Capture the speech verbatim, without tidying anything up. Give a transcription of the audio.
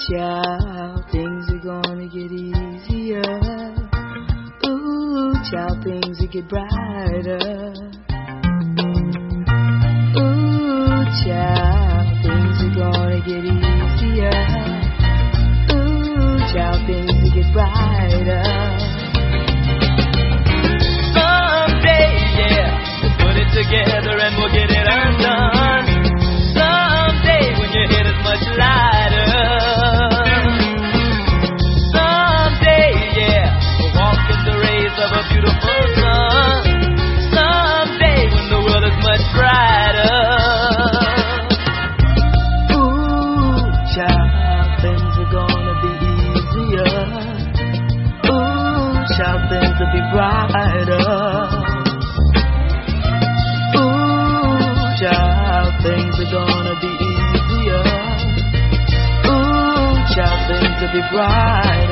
child, things are gonna get easier. Ooh, child, things will get brighter. Ooh, child, things are gonna get easier. Ooh, child, things will get brighter. Someday, yeah, we'll put it together and we'll get it undone. Someday, when your head is much lighter. Someday, yeah, we'll walk in the rays of a beautiful sun. Someday, when the world is much brighter. Ooh, child, things are gonna be easier. Ooh, child, things will be brighter. Ooh, child, things are gonna be easier. Ooh, child, things will be brighter.